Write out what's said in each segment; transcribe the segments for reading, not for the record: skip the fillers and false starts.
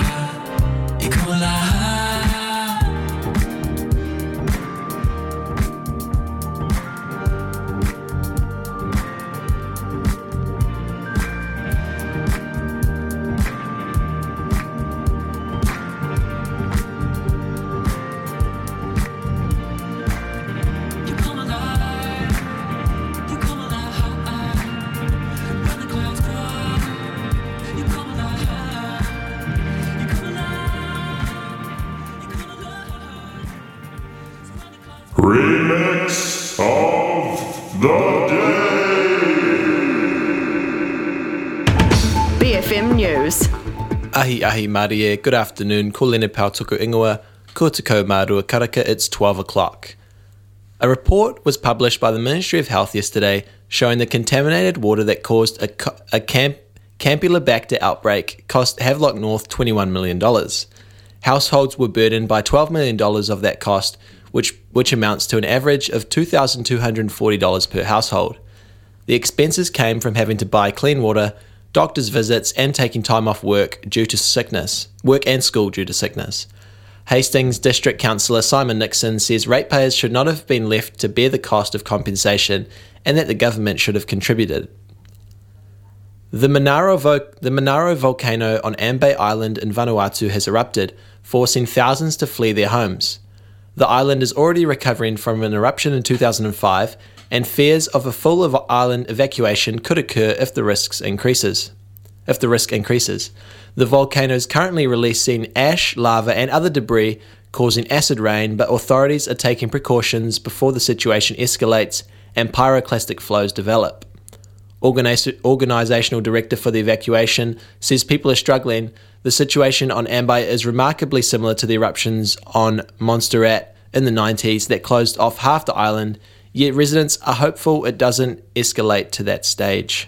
Remix of the day. BFM News. Ahi Marie, good afternoon. Ko Leonard Pautuku Ingoa, ko te ko Marua Karaka, it's 12 o'clock. A report was published by the Ministry of Health yesterday showing the contaminated water that caused a Campylobacter outbreak cost Havelock North $21 million. Households were burdened by $12 million of that cost, which amounts to an average of $2,240 per household. The expenses came from having to buy clean water, doctor's visits, and taking time off work and school due to sickness. Hastings District Councillor Simon Nixon says ratepayers should not have been left to bear the cost of compensation and that the government should have contributed. The Monaro volcano on Ambay Island in Vanuatu has erupted, forcing thousands to flee their homes. The island is already recovering from an eruption in 2005, and fears of a full island evacuation could occur if the risk increases. The volcano is currently releasing ash, lava, and other debris, causing acid rain, but authorities are taking precautions before the situation escalates and pyroclastic flows develop. Organisational director for the evacuation says people are struggling. The situation on Ambay is remarkably similar to the eruptions on Montserrat in the 90s that closed off half the island, yet residents are hopeful it doesn't escalate to that stage.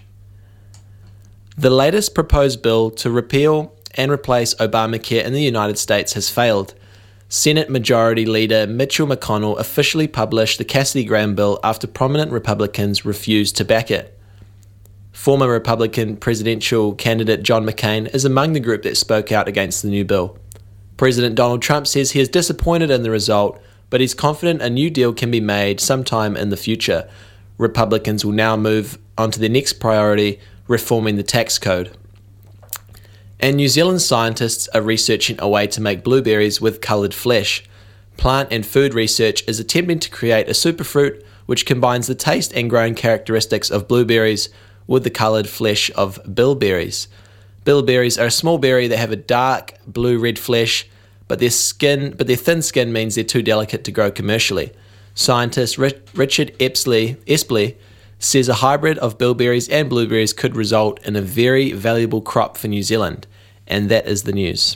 The latest proposed bill to repeal and replace Obamacare in the United States has failed. Senate Majority Leader Mitchell McConnell officially published the Cassidy Graham bill after prominent Republicans refused to back it. Former Republican presidential candidate John McCain is among the group that spoke out against the new bill. President Donald Trump says he is disappointed in the result, but he's confident a new deal can be made sometime in the future. Republicans will now move on to their next priority, reforming the tax code. And New Zealand scientists are researching a way to make blueberries with coloured flesh. Plant and food research is attempting to create a superfruit which combines the taste and growing characteristics of blueberries with the coloured flesh of bilberries. Bilberries are a small berry that have a dark blue-red flesh, but their thin skin means they're too delicate to grow commercially. Scientist Richard Espley says a hybrid of bilberries and blueberries could result in a very valuable crop for New Zealand. And that is the news.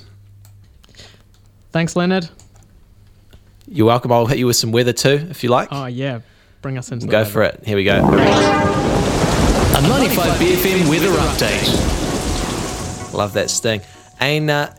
Thanks, Leonard. You're welcome. I'll hit you with some weather too, if you like. Oh, yeah. Bring us into the Go weather. for it. Here we go. A 95 BFM weather update. Love that sting. Aneng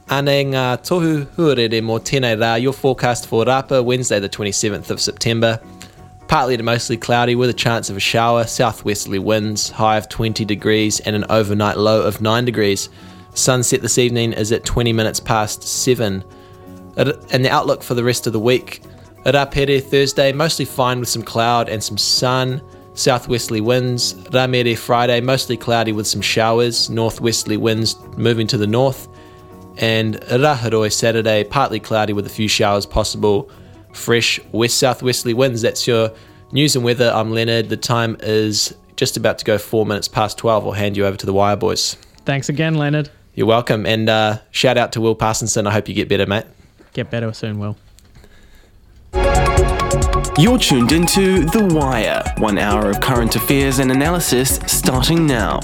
tohu huarere mō tēnei rā, your forecast for Rapa, Wednesday the 27th of September. Partly to mostly cloudy with a chance of a shower, southwesterly winds, high of 20 degrees and an overnight low of 9 degrees. Sunset this evening is at 20 minutes past 7. And the outlook for the rest of the week. Rapere Thursday, mostly fine with some cloud and some sun. Southwesterly winds. Ramere Friday, mostly cloudy with some showers, northwesterly winds moving to the north. And Raharoi Saturday, partly cloudy with a few showers possible, fresh west-southwesterly winds. That's your news and weather. I'm Leonard. The time is just about to go 4 minutes past 12. I'll hand you over to the Wire Boys. Thanks again, Leonard. You're welcome. And shout out to Will Parsonson. I hope you get better, mate. Get better soon, Will. You're tuned into The Wire, 1 hour of current affairs and analysis starting now.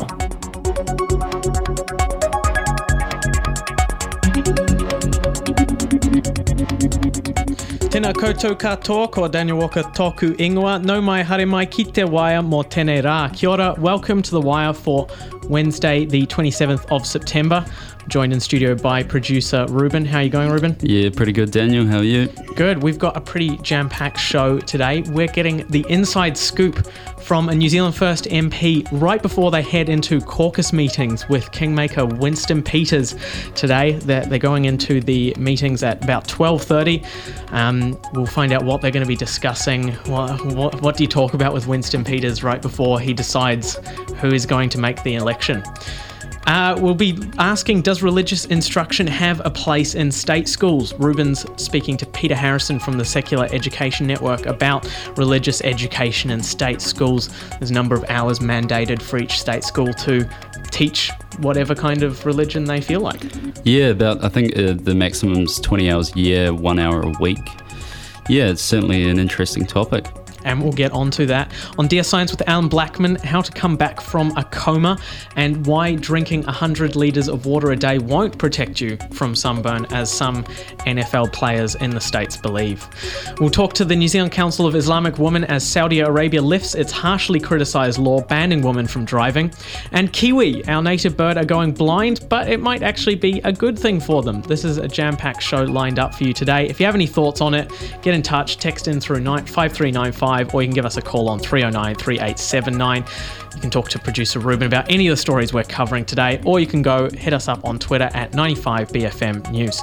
Tēnā koutou katoa, ko Daniel Walker tōku ingoa. Nau mai haere mai ki te Wire mō tēnei rā. Kia ora, welcome to The Wire for Wednesday, the 27th of September. Joined in studio by producer Ruben. How are you going, Ruben? Yeah, pretty good, Daniel. How are you? Good. We've got a pretty jam-packed show today. We're getting the inside scoop from a New Zealand First MP right before they head into caucus meetings with Kingmaker Winston Peters today. They're going into the meetings at about 12:30. We'll find out what they're going to be discussing. What do you talk about with Winston Peters right before he decides who is going to make the election? We'll be asking, does religious instruction have a place in state schools? Ruben's speaking to Peter Harrison from the Secular Education Network about religious education in state schools. There's a number of hours mandated for each state school to teach whatever kind of religion they feel like. Yeah, I think the maximum's 20 hours a year, 1 hour a week. Yeah, it's certainly an interesting topic. And we'll get onto that. On Dear Science with Alan Blackman, how to come back from a coma and why drinking 100 litres of water a day won't protect you from sunburn, as some NFL players in the States believe. We'll talk to the New Zealand Council of Islamic Women as Saudi Arabia lifts its harshly criticised law banning women from driving. And kiwi, our native bird, are going blind, but it might actually be a good thing for them. This is a jam-packed show lined up for you today. If you have any thoughts on it, get in touch, text in through 5395, or you can give us a call on 309 3879. You can talk to producer Ruben about any of the stories we're covering today, or you can go hit us up on Twitter at 95BFM News.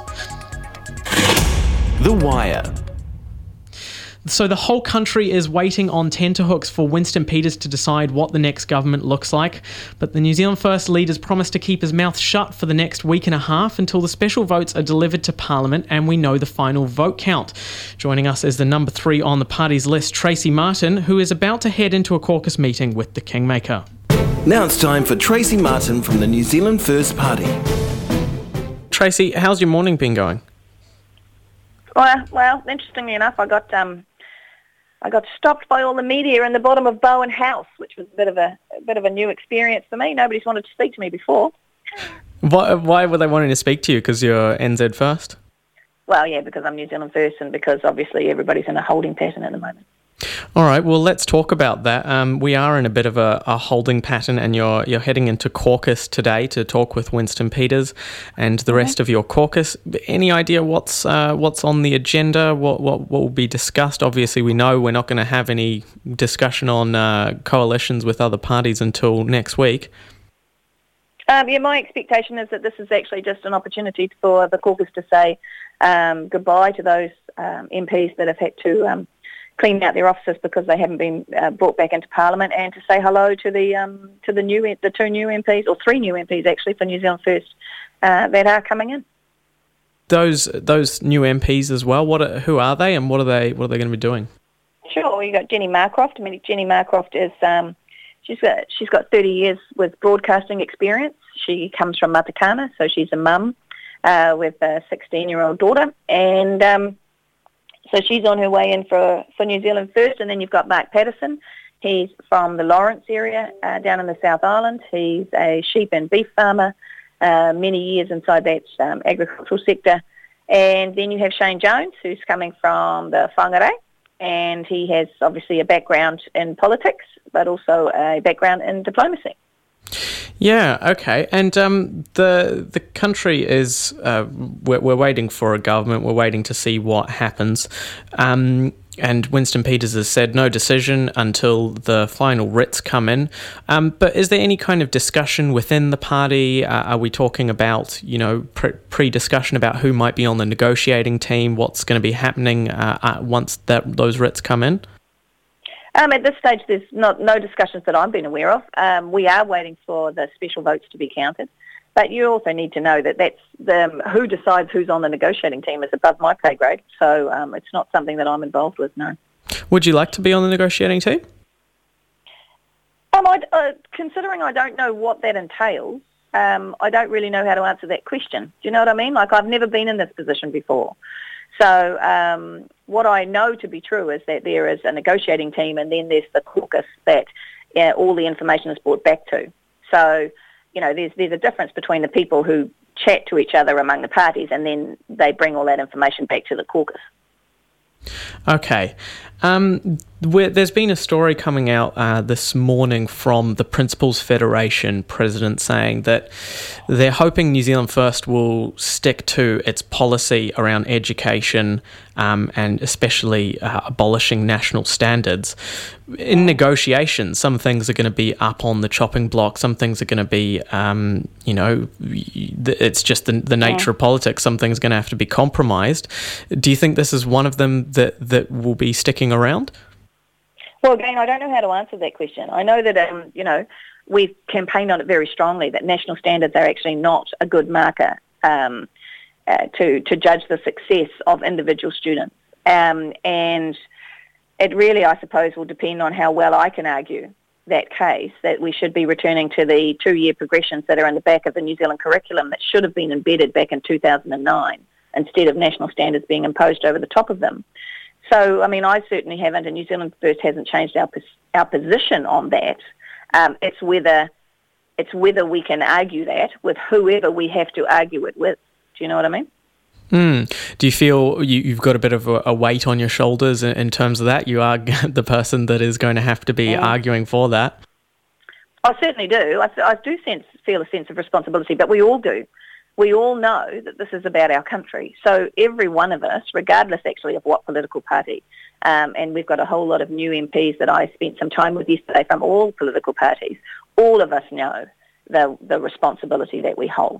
The Wire. So the whole country is waiting on tenterhooks for Winston Peters to decide what the next government looks like. But the New Zealand First leader's promised to keep his mouth shut for the next week and a half until the special votes are delivered to Parliament and we know the final vote count. Joining us is the number 3 on the party's list, Tracy Martin, who is about to head into a caucus meeting with the Kingmaker. Now it's time for Tracy Martin from the New Zealand First Party. Tracy, how's your morning been going? Well, interestingly enough, I got stopped by all the media in the bottom of Bowen House, which was a bit of a new experience for me. Nobody's wanted to speak to me before. Why were they wanting to speak to you? Because you're NZ First? Well, yeah, because I'm New Zealand First, and because obviously everybody's in a holding pattern at the moment. All right, well, let's talk about that. We are in a bit of a holding pattern, and you're heading into caucus today to talk with Winston Peters and the rest of your caucus. Any idea what's on the agenda? What will be discussed? Obviously, we know we're not going to have any discussion on coalitions with other parties until next week. My expectation is that this is actually just an opportunity for the caucus to say goodbye to those MPs that have had to clean out their offices because they haven't been brought back into Parliament, and to say hello to the 2 new MPs, or 3 new MPs actually, for New Zealand First that are coming in. Those new MPs as well. Who are they, and what are they going to be doing? Sure, you got Jenny Marcroft. Jenny Marcroft is she's got 30 years with broadcasting experience. She comes from Matakana, so she's a mum with a 16-year-old daughter, and so she's on her way in for New Zealand First. And then you've got Mark Patterson. He's from the Lawrence area down in the South Island. He's a sheep and beef farmer, many years inside that agricultural sector. And then you have Shane Jones, who's coming from the Whangarei, and he has obviously a background in politics, but also a background in diplomacy. Yeah, okay. And the country is, we're waiting for a government, we're waiting to see what happens. And Winston Peters has said no decision until the final writs come in. But is there any kind of discussion within the party? Are we talking about, pre-discussion about who might be on the negotiating team, what's going to be happening once those writs come in? At this stage, there's no discussions that I've been aware of. We are waiting for the special votes to be counted. But you also need to know that that's who decides who's on the negotiating team is above my pay grade. So it's not something that I'm involved with, no. Would you like to be on the negotiating team? Considering I don't know what that entails, I don't really know how to answer that question. Do you know what I mean? Like, I've never been in this position before. So what I know to be true is that there is a negotiating team, and then there's the caucus that all the information is brought back to. So, there's a difference between the people who chat to each other among the parties, and then they bring all that information back to the caucus. Okay. There's been a story coming out this morning from the Principals Federation president saying that they're hoping New Zealand First will stick to its policy around education and especially abolishing national standards. In negotiations, some things are going to be up on the chopping block, some things are going to be, it's just the nature of politics, some things are going to have to be compromised. Do you think this is one of them that will be sticking around? Well, again, I don't know how to answer that question. I know that, we've campaigned on it very strongly, that national standards are actually not a good marker to judge the success of individual students. And it really, I suppose, will depend on how well I can argue that case, that we should be returning to the 2-year progressions that are in the back of the New Zealand curriculum that should have been embedded back in 2009 instead of national standards being imposed over the top of them. So, I mean, I certainly haven't, and New Zealand First hasn't changed our position on that. It's whether we can argue that with whoever we have to argue it with. Do you know what I mean? Do you feel you've got a bit of a weight on your shoulders in terms of that? You are the person that is going to have to be arguing for that. I certainly do. I do feel a sense of responsibility, but we all do. We all know that this is about our country. So every one of us, regardless actually of what political party, and we've got a whole lot of new MPs that I spent some time with yesterday from all political parties, all of us know the responsibility that we hold.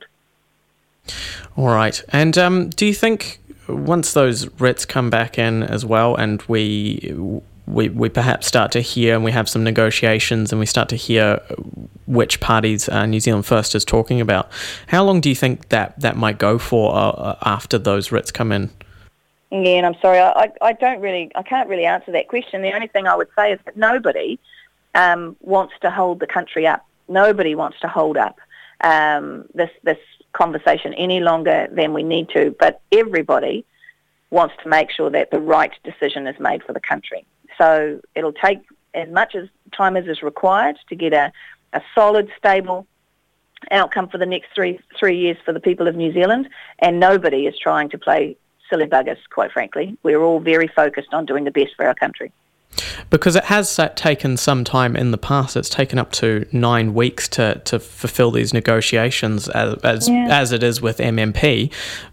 All right. And do you think once those writs come back in as well and we perhaps start to hear and we have some negotiations and we start to hear which parties New Zealand First is talking about, how long do you think that might go for after those writs come in? Yeah, and I'm sorry, I can't really answer that question. The only thing I would say is that nobody wants to hold the country up. Nobody wants to hold up this conversation any longer than we need to, but everybody wants to make sure that the right decision is made for the country. So it'll take as much as time as is required to get a solid, stable outcome for the next three years for the people of New Zealand, and nobody is trying to play silly buggers, quite frankly. We're all very focused on doing the best for our country. Because it has taken some time in the past. It's taken up to 9 weeks to fulfil these negotiations as it is with MMP.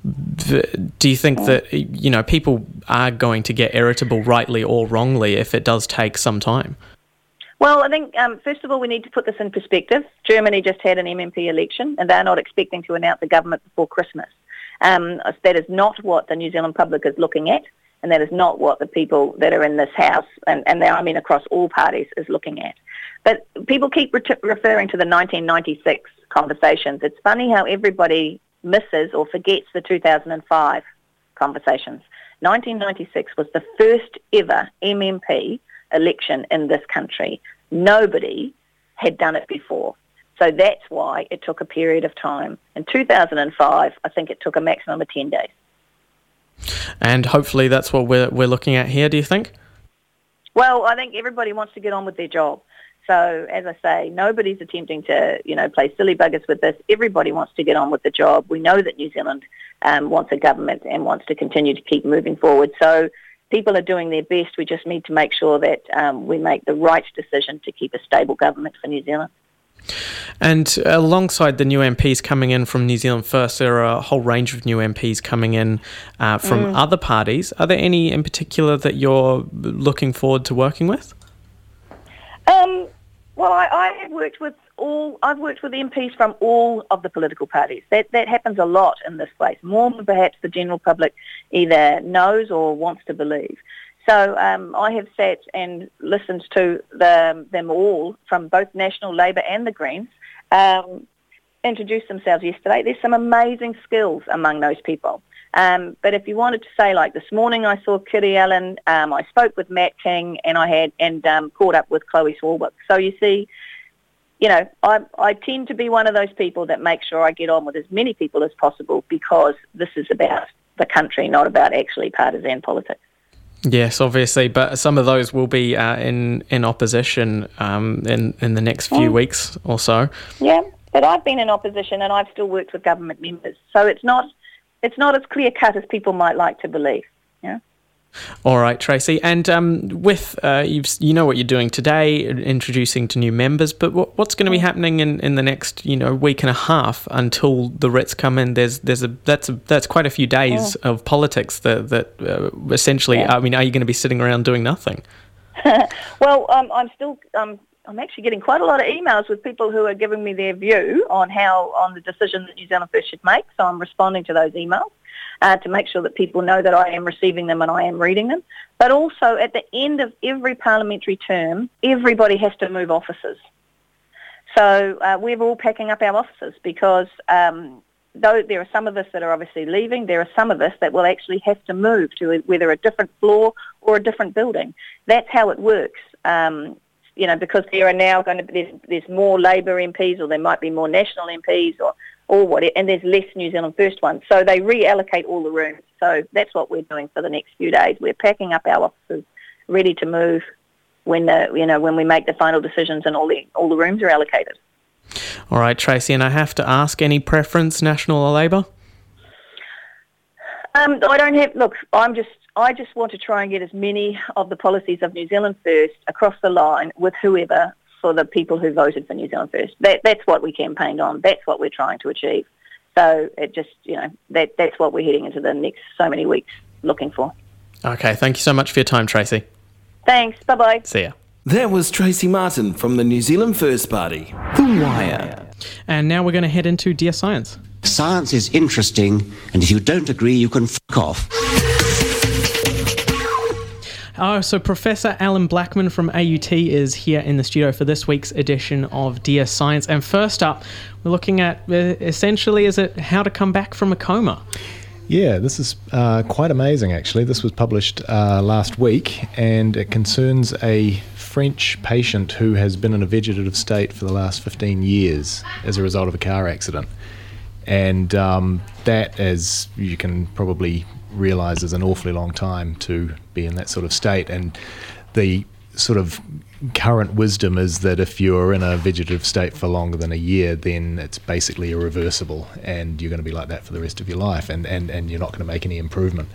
Do you think that people are going to get irritable, rightly or wrongly, if it does take some time? Well, I think, first of all, we need to put this in perspective. Germany just had an MMP election, and they're not expecting to announce a government before Christmas. That is not what the New Zealand public is looking at. And that is not what the people that are in this House, and I mean across all parties, is looking at. But people keep referring to the 1996 conversations. It's funny how everybody misses or forgets the 2005 conversations. 1996 was the first ever MMP election in this country. Nobody had done it before. So that's why it took a period of time. In 2005, I think it took a maximum of 10 days. And hopefully that's what we're looking at here, do you think? Well, I think everybody wants to get on with their job. So, as I say, nobody's attempting to, play silly buggers with this. Everybody wants to get on with the job. We know that New Zealand wants a government and wants to continue to keep moving forward. So people are doing their best. We just need to make sure that we make the right decision to keep a stable government for New Zealand. And alongside the new MPs coming in from New Zealand First, there are a whole range of new MPs coming in from other parties. Are there any in particular that you're looking forward to working with? Well, I've worked with MPs from all of the political parties. That happens a lot in this place, more than perhaps the general public either knows or wants to believe. So I have sat and listened to them all from both National Labour and the Greens introduce themselves yesterday. There's some amazing skills among those people. But if you wanted to say, like this morning, I saw Kiri Allen, I spoke with Matt King, and I caught up with Chloe Swarbrick. So you see, I tend to be one of those people that make sure I get on with as many people as possible because this is about the country, not about actually partisan politics. Yes, obviously, but some of those will be in opposition in the next few weeks or so. Yeah, but I've been in opposition and I've still worked with government members, so it's not as clear cut as people might like to believe. Yeah. All right, Tracy. And with you know what you're doing today, introducing to new members. But what's going to be happening in the next week and a half until the writs come in? That's quite a few days of politics. That essentially, I mean, are you going to be sitting around doing nothing? Well, I'm actually getting quite a lot of emails with people who are giving me their view on the decision that New Zealand First should make. So I'm responding to those emails to make sure that people know that I am receiving them and I am reading them. But also at the end of every parliamentary term, everybody has to move offices. So we're all packing up our offices because though there are some of us that are obviously leaving, there are some of us that will actually have to move to whether a different floor or a different building. That's how it works. Because there are now going to be, there's more Labour MPs, or there might be more National MPs, or what, and there's less New Zealand First ones. So they reallocate all the rooms. So that's what we're doing for the next few days. We're packing up our offices, ready to move when we make the final decisions and all the rooms are allocated. All right, Tracy, and I have to ask, any preference, National or Labour? I don't have. Look, I just want to try and get as many of the policies of New Zealand First across the line with whoever for the people who voted for New Zealand First. That's what we campaigned on. That's what we're trying to achieve. So it just, that's what we're heading into the next so many weeks looking for. Okay, thank you so much for your time, Tracy. Thanks. Bye-bye. See ya. That was Tracy Martin from the New Zealand First Party. The Wire. And now we're going to head into Dear Science. Science is interesting, and if you don't agree, you can fuck off. So Professor Alan Blackman from AUT is here in the studio for this week's edition of Dear Science. And first up, we're looking at essentially, is it how to come back from a coma? Yeah, this is quite amazing, actually. This was published last week, and it concerns a French patient who has been in a vegetative state for the last 15 years as a result of a car accident. And that, as you can probably realise, is an awfully long time to be in that sort of state. And the sort of current wisdom is that if you're in a vegetative state for longer than a year, then it's basically irreversible, and you're going to be like that for the rest of your life, and you're not going to make any improvement.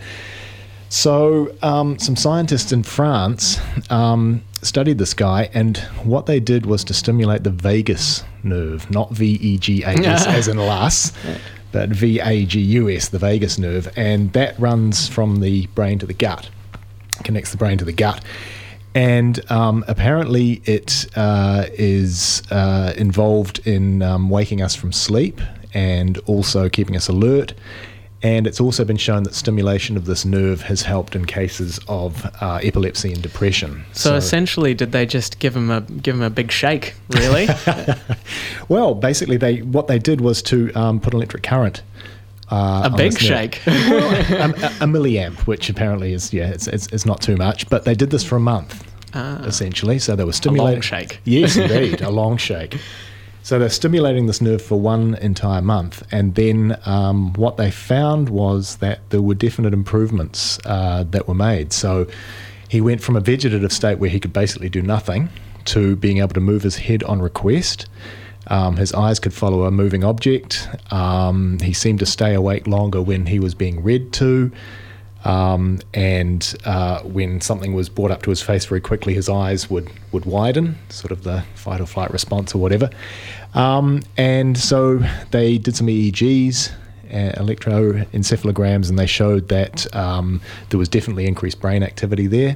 So some scientists in France studied this guy, and what they did was to stimulate the vagus nerve, not V-E-G-A-S as in las, but V-A-G-U-S, the vagus nerve, and that runs from the brain to the gut, connects the brain to the gut. And apparently it is involved in waking us from sleep and also keeping us alert. And it's also been shown that stimulation of this nerve has helped in cases of epilepsy and depression. So essentially, did they just give him a big shake, really? Well, basically, what they did was to put electric current. A big shake. A milliamp, which apparently is, it's not too much. But they did this for a month, essentially. So they were stimulating. A long shake. Yes, indeed, a long shake. So they're stimulating this nerve for one entire month, and then what they found was that there were definite improvements that were made. So he went from a vegetative state where he could basically do nothing to being able to move his head on request. His eyes could follow a moving object. He seemed to stay awake longer when he was being read to. And when something was brought up to his face very quickly, his eyes would widen, sort of the fight or flight response or whatever. And so they did some EEGs, electroencephalograms, and they showed that there was definitely increased brain activity there.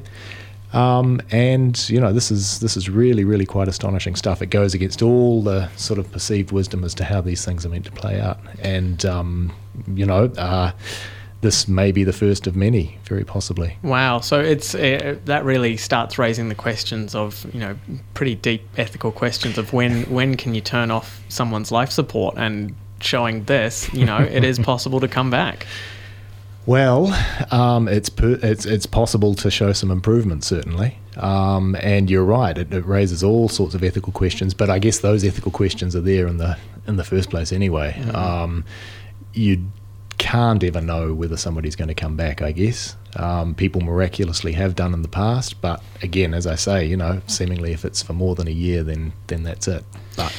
And this is really, really quite astonishing stuff. It goes against all the sort of perceived wisdom as to how these things are meant to play out. And this may be the first of many, very possibly. Wow. So it's that really starts raising the questions of, pretty deep ethical questions of when can you turn off someone's life support, and showing this, it is possible to come back. Well, it's possible to show some improvement, certainly. And you're right, it raises all sorts of ethical questions, but I guess those ethical questions are there in the first place anyway. Mm-hmm. You can't ever know whether somebody's going to come back, I guess. People miraculously have done in the past, but again, as I say, seemingly if it's for more than a year, then that's it. But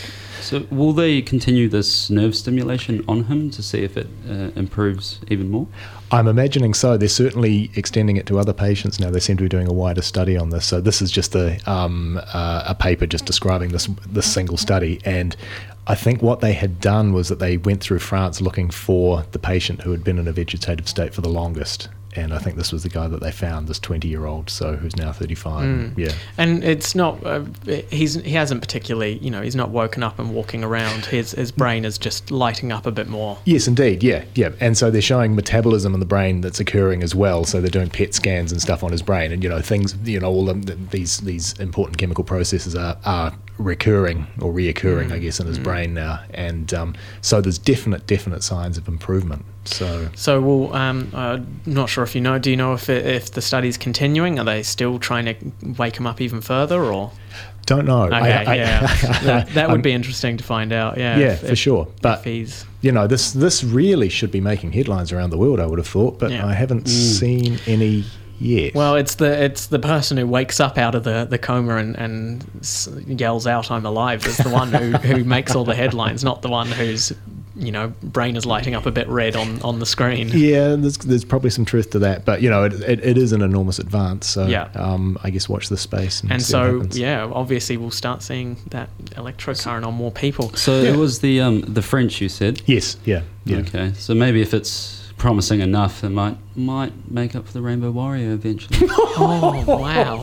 So will they continue this nerve stimulation on him to see if it improves even more? I'm imagining so. They're certainly extending it to other patients now. They seem to be doing a wider study on this. So this is just a paper just describing this single study. And I think what they had done was that they went through France looking for the patient who had been in a vegetative state for the longest. And I think this was the guy that they found, this 20-year-old, so who's now 35. Yeah. And it's not, he hasn't particularly, he's not woken up and walking around. His brain is just lighting up a bit more. Yes, indeed. Yeah. And so they're showing metabolism in the brain that's occurring as well. So they're doing PET scans and stuff on his brain. And, things, all these important chemical processes are recurring or reoccurring, I guess, in his brain now. And so there's definite signs of improvement. So well, I'm not sure if you know. Do you know if the study's continuing? Are they still trying to wake him up even further, or? Don't know. Okay, that would be interesting to find out. Yeah, for sure. But he's, this really should be making headlines around the world, I would have thought. But I haven't seen any yet. Well, it's the person who wakes up out of the coma and yells out, "I'm alive," is the one who makes all the headlines, not the one who's brain is lighting up a bit red on the screen. Yeah, there's probably some truth to that, but it is an enormous advance. So I guess watch this space. And see what happens. Obviously we'll start seeing that electrocurrent on more people. So it was the French you said. Yes. Yeah. Okay, so maybe if it's promising enough, it might make up for the Rainbow Warrior eventually. Oh wow!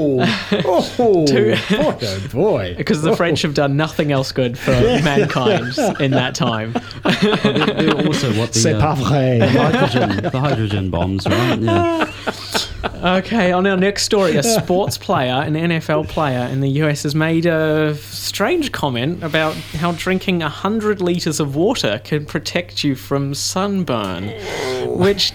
Boy! Because the French have done nothing else good for mankind in that time. They're also what the hydrogen bombs, right? Yeah. Okay, on our next story, a sports player, an NFL player in the US, has made a strange comment about how drinking 100 litres of water can protect you from sunburn, which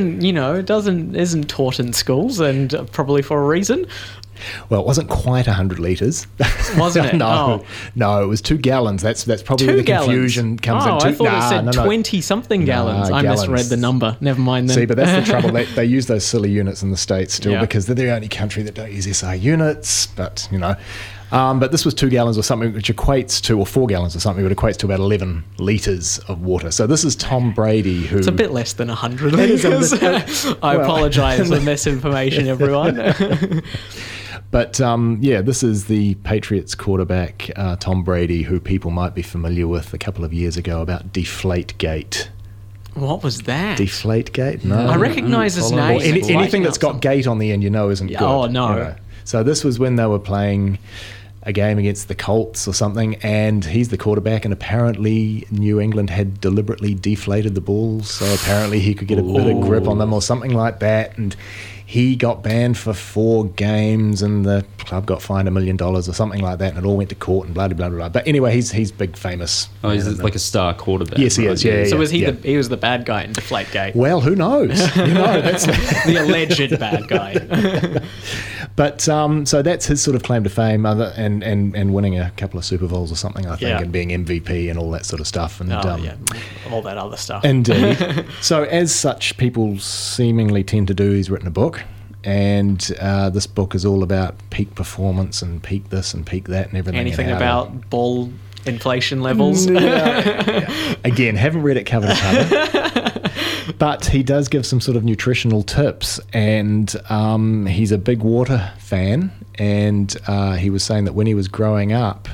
isn't taught in schools, and probably for a reason. Well, it wasn't quite 100 litres. Wasn't it? No, it was 2 gallons. That's probably where the confusion comes in. I thought it said 20-something gallons. I misread the number. Never mind then. See, but that's the trouble. They use those silly units in the States still because they're the only country that don't use SI units. But, but this was 2 gallons or something, which equates to, or 4 gallons or something, which equates to about 11 litres of water. So this is Tom Brady, who... It's a bit less than 100 litres. I apologise for misinformation, everyone. But, this is the Patriots quarterback, Tom Brady, who people might be familiar with a couple of years ago about Deflategate. What was that? Deflategate? No. I recognise his name. Anything that's got gate on the end, isn't good. Oh, no. So this was when they were playing a game against the Colts or something, and he's the quarterback, and apparently New England had deliberately deflated the balls, so apparently he could get a bit of grip on them or something like that, and he got banned for 4 games, and the club got fined $1 million or something like that, and it all went to court and blah blah blah. But anyway, he's big, famous. Oh, he's like a star quarterback. Yes, he is. Yeah. So was he? He was the bad guy in Deflategate. Well, who knows? That's the alleged bad guy. But so that's his sort of claim to fame, and winning a couple of Super Bowls or something, I think, and being MVP and all that sort of stuff, and all that other stuff. Indeed. So as such, people seemingly tend to do. He's written a book. And this book is all about peak performance and peak this and peak that and everything. Anything about ball inflation levels? Again, haven't read it cover to cover. But he does give some sort of nutritional tips. And he's a big water fan. And he was saying that when he was growing up,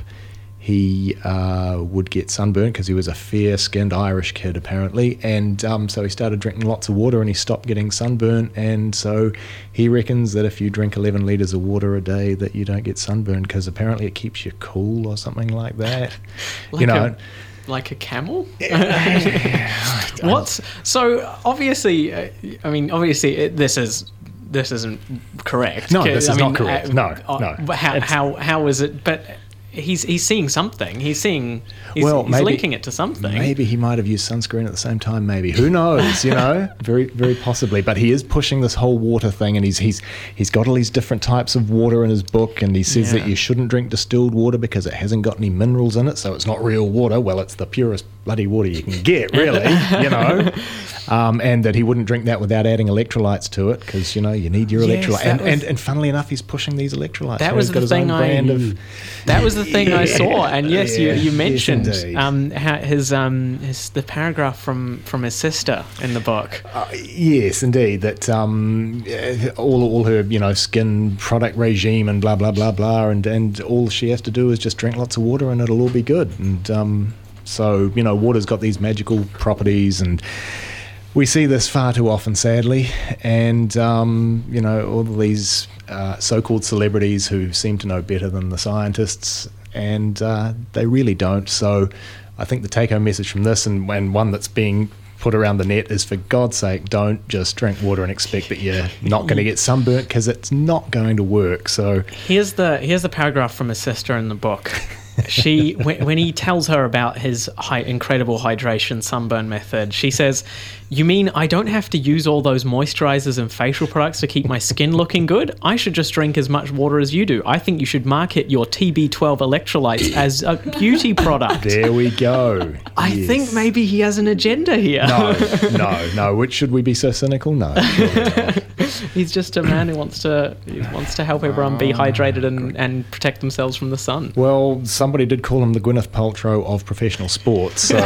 he would get sunburned because he was a fair-skinned Irish kid, apparently. And so he started drinking lots of water and he stopped getting sunburnt. And so he reckons that if you drink 11 litres of water a day that you don't get sunburned because apparently it keeps you cool or something like that. Like a camel? What? So obviously, this isn't correct. No, this is not correct. No. How is it? But he's seeing something. He's linking it to something. Maybe he might have used sunscreen at the same time. Maybe, who knows? Very, very possibly. But he is pushing this whole water thing, and he's got all these different types of water in his book, and he says that you shouldn't drink distilled water because it hasn't got any minerals in it, so it's not real water. Well, it's the purest bloody water you can get, really. And that he wouldn't drink that without adding electrolytes to it because you need your electrolytes. And funnily enough, he's pushing these electrolytes. That was the thing. That was the the thing I saw, and yes, you mentioned how the paragraph from his sister in the book. Yes, indeed. That all her skin product regime and blah blah blah blah, and all she has to do is just drink lots of water and it'll all be good. And so water's got these magical properties, and we see this far too often, sadly. And all of these so-called celebrities who seem to know better than the scientists, and they really don't. So I think the take-home message from this, and one that's being put around the net, is, for God's sake, don't just drink water and expect that you're not going to get sunburnt, because it's not going to work. So here's the paragraph from his sister in the book. When he tells her about his incredible hydration sunburn method, she says, "You mean I don't have to use all those moisturizers and facial products to keep my skin looking good? I should just drink as much water as you do. I think you should market your TB12 electrolytes as a beauty product." There we go. I think maybe he has an agenda here. No. Which, should we be so cynical? No. He's just a man who wants to help everyone be hydrated and protect themselves from the sun. Well, somebody did call him the Gwyneth Paltrow of professional sports. So.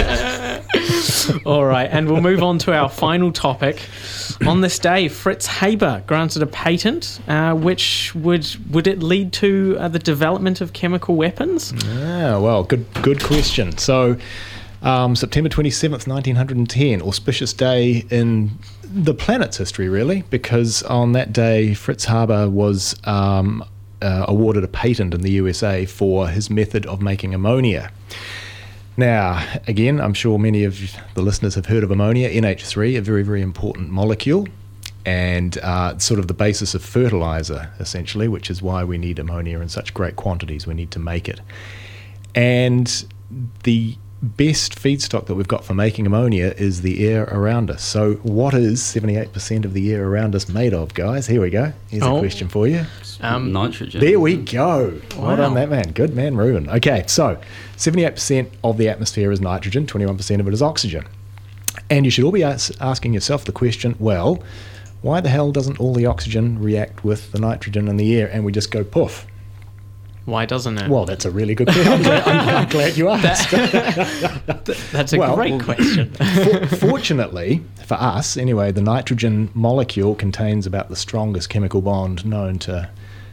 All right, and we'll move on to our final topic. On this day, Fritz Haber granted a patent, which would it lead to the development of chemical weapons? Yeah, well, good question. So, September 27th, 1910, auspicious day in the planet's history, really, because on that day, Fritz Haber was awarded a patent in the USA for his method of making ammonia. Now, again, I'm sure many of the listeners have heard of ammonia, NH3, a very, very important molecule, and sort of the basis of fertilizer, essentially, which is why we need ammonia in such great quantities. We need to make it. And the best feedstock that we've got for making ammonia is the air around us. So what is 78% of the air around us made of, guys? Here we go. Here's a question for you. Nitrogen. There we go. Wow. Well done, that man. Good man, Ruben. Okay, so 78% of the atmosphere is nitrogen, 21% of it is oxygen. And you should all be asking yourself the question, well, why the hell doesn't all the oxygen react with the nitrogen in the air and we just go poof? Why doesn't it? Well, that's a really good question. I'm glad you asked. That's a great question. Fortunately, for us, anyway, the nitrogen molecule contains about the strongest chemical bond known to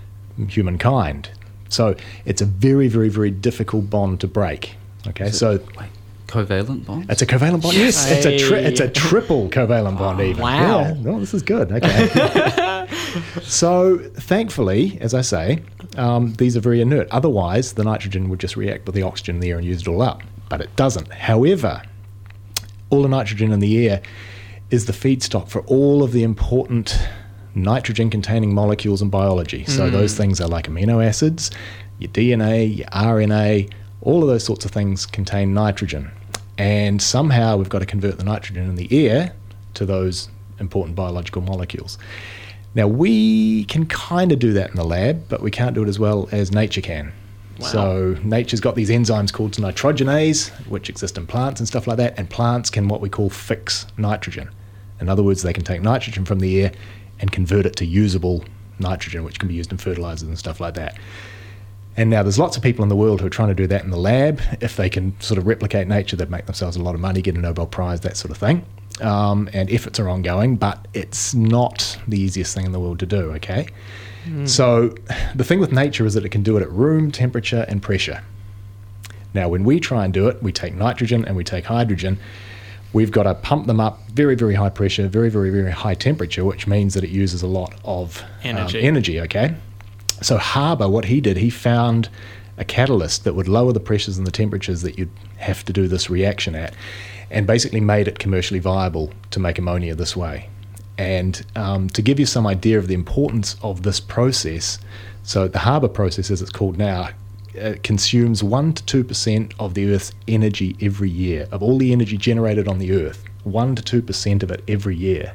humankind. So it's a very, very, very difficult bond to break. Okay, so... Covalent bond? It's a covalent bond. Yes, it's a triple covalent bond even. Wow. Yeah, well, this is good. Okay. So thankfully, as I say, these are very inert. Otherwise, the nitrogen would just react with the oxygen in the air and use it all up. But it doesn't. However, all the nitrogen in the air is the feedstock for all of the important nitrogen-containing molecules in biology. So those things are like amino acids, your DNA, your RNA, all of those sorts of things contain nitrogen. And somehow we've got to convert the nitrogen in the air to those important biological molecules. Now, we can kind of do that in the lab, but we can't do it as well as nature can. Wow. So nature's got these enzymes called nitrogenase, which exist in plants and stuff like that, and plants can what we call fix nitrogen. In other words, they can take nitrogen from the air and convert it to usable nitrogen, which can be used in fertilizers and stuff like that. And now there's lots of people in the world who are trying to do that in the lab. If they can sort of replicate nature, they'd make themselves a lot of money, get a Nobel Prize, that sort of thing. And efforts are ongoing, but it's not the easiest thing in the world to do, okay? So the thing with nature is that it can do it at room temperature and pressure. Now, when we try and do it, we take nitrogen and we take hydrogen. We've got to pump them up very, very high pressure, very, very, very high temperature, which means that it uses a lot of energy, okay? So Haber, what he did, he found a catalyst that would lower the pressures and the temperatures that you'd have to do this reaction at, and basically made it commercially viable to make ammonia this way. And to give you some idea of the importance of this process, so the Haber process, as it's called now, consumes 1 to 2% of the Earth's energy every year. Of all the energy generated on the Earth, 1 to 2% of it every year.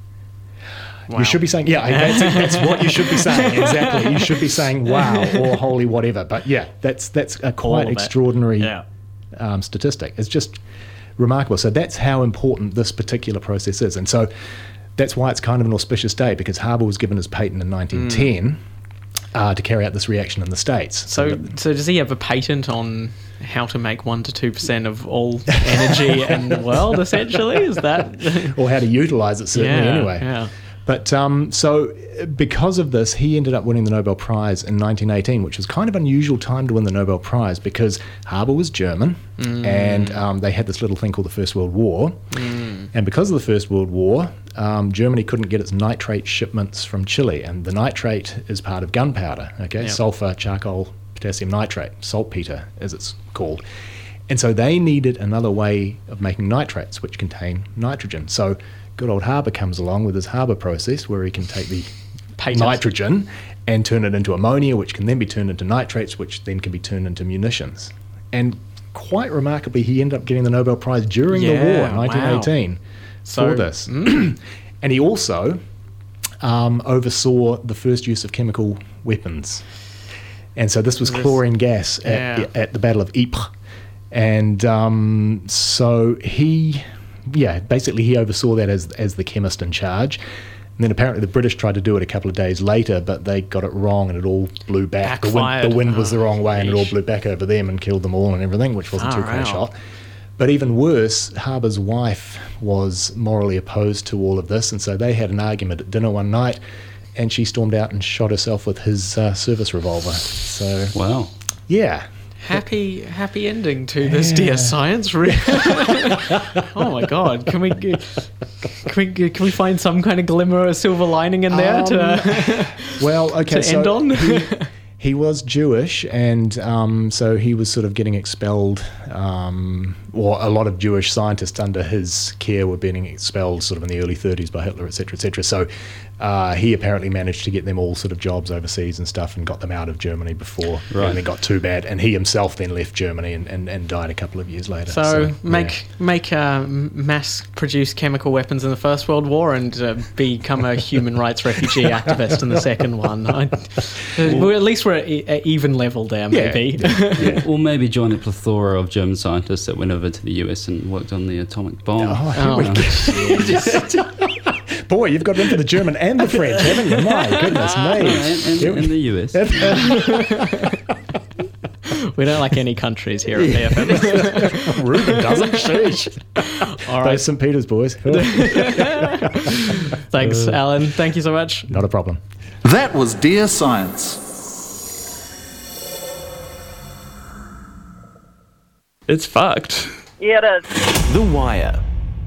Wow. You should be saying, that's what you should be saying, exactly. You should be saying, wow, or holy whatever. But yeah, that's a quite extraordinary statistic. It's just remarkable. So that's how important this particular process is. And so that's why it's kind of an auspicious day, because Haber was given his patent in 1910. to carry out this reaction in the States. So does he have a patent on how to make 1% to 2% of all energy in the world, essentially? Is that... or how to utilise it, certainly, anyway. Yeah. But so because of this, he ended up winning the Nobel Prize in 1918, which was kind of unusual time to win the Nobel Prize because Haber was German and they had this little thing called the First World War. And because of the First World War, Germany couldn't get its nitrate shipments from Chile. And the nitrate is part of gunpowder, okay? Yep. Sulfur, charcoal, potassium nitrate, saltpeter as it's called. And so they needed another way of making nitrates, which contain nitrogen. So good old Haber comes along with his Haber process where he can take the nitrogen and turn it into ammonia, which can then be turned into nitrates, which then can be turned into munitions. And quite remarkably, he ended up getting the Nobel Prize during the war in 1918 for this. And he also oversaw the first use of chemical weapons. And so this was chlorine gas at the Battle of Ypres. And so he oversaw that as the chemist in charge. And then apparently the British tried to do it a couple of days later, but they got it wrong and it all blew back. The wind was the wrong way and it all blew back over them and killed them all and everything, which wasn't too great a shot. But even worse, Haber's wife was morally opposed to all of this, and so they had an argument at dinner one night, and she stormed out and shot herself with his service revolver. So, wow. Yeah. Happy ending to this, dear science. Oh my God! Can we find some kind of glimmer or silver lining in there to end on? He was Jewish, and so he was sort of getting expelled, or a lot of Jewish scientists under his care were being expelled sort of in the early 30s by Hitler, etc., etc. So he apparently managed to get them all sort of jobs overseas and stuff and got them out of Germany before it got too bad. And he himself then left Germany and died a couple of years later. So make mass-produce chemical weapons in the First World War and become a human rights refugee activist in the second one. At least we're at even level there, maybe. Or maybe join a plethora of German scientists that went over to the US and worked on the atomic bomb. Boy, you've got into the German and the French, haven't you? My goodness me. And the US. We don't like any countries here at BFM. Ruben doesn't. Sheesh. All right. Those St. Peter's boys. Thanks, Alan. Thank you so much. Not a problem. That was Dear Science. It's fucked. Yeah, it is. The Wire.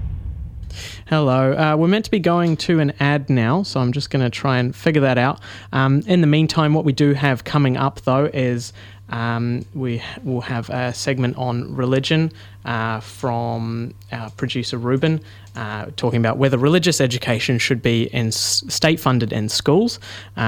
Hello. We're meant to be going to an ad now, so I'm just going to try and figure that out. In the meantime, what we do have coming up, though, is we will have a segment on religion from our producer Ruben, talking about whether religious education should be state-funded in schools.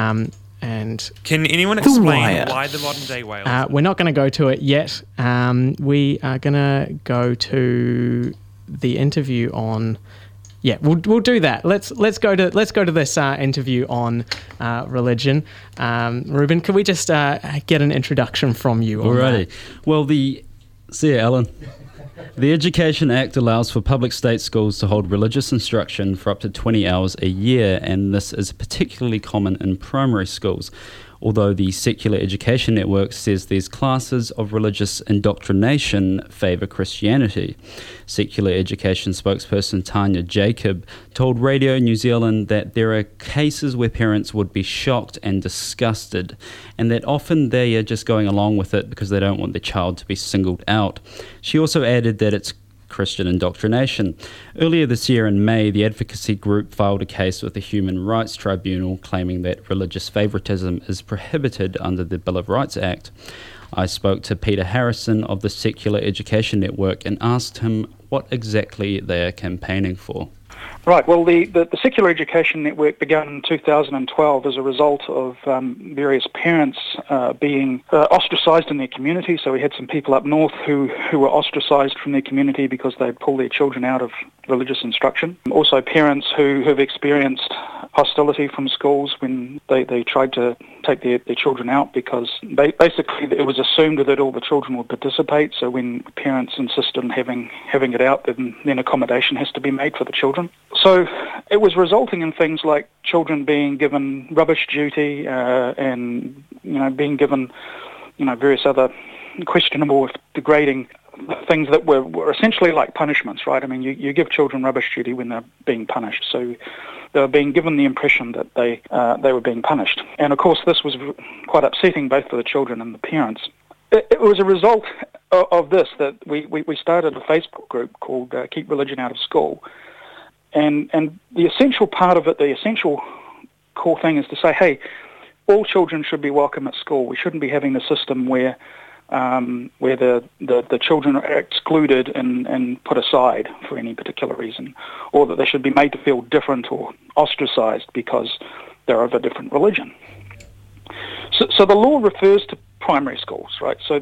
And can anyone explain why the modern day Wales? We're not going to go to it yet. We are going to go to the interview on. Yeah, we'll do that. Let's go to this interview on religion. Ruben, can we just get an introduction from you? Alrighty. Well, see you, Alan. The Education Act allows for public state schools to hold religious instruction for up to 20 hours a year, and this is particularly common in primary schools. Although the Secular Education Network says these classes of religious indoctrination favour Christianity. Secular Education spokesperson Tanya Jacob told Radio New Zealand that there are cases where parents would be shocked and disgusted, and that often they are just going along with it because they don't want their child to be singled out. She also added that it's Christian indoctrination. Earlier this year in May, the advocacy group filed a case with the Human Rights Tribunal claiming that religious favouritism is prohibited under the Bill of Rights Act. I spoke to Peter Harrison of the Secular Education Network and asked him what exactly they are campaigning for. Right, well, the Secular Education Network began in 2012 as a result of various parents being ostracised in their community. So we had some people up north who were ostracised from their community because they'd pull their children out of religious instruction. Also parents who have experienced hostility from schools when they tried to take their children out because basically it was assumed that all the children would participate. So when parents insist on having it out, then accommodation has to be made for the children. So it was resulting in things like children being given rubbish duty and being given various other questionable, degrading things that were essentially like punishments, right? I mean, you give children rubbish duty when they're being punished, so they were being given the impression that they were being punished. And of course, this was quite upsetting both for the children and the parents. It was a result of this that we started a Facebook group called Keep Religion Out of School. And the essential part of it, the essential core thing is to say, hey, all children should be welcome at school. We shouldn't be having a system where the children are excluded and put aside for any particular reason, or that they should be made to feel different or ostracized because they're of a different religion. So the law refers to primary schools, right? So